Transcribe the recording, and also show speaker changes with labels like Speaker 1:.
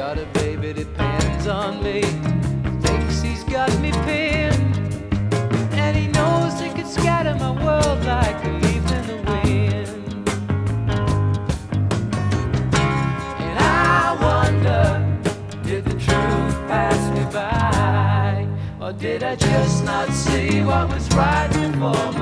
Speaker 1: But a baby depends on me. Thinks he's got me pinned, and he knows he could scatter my world like a leaf in the wind. And I wonder, did the truth pass me by, or did I just not see what was right before my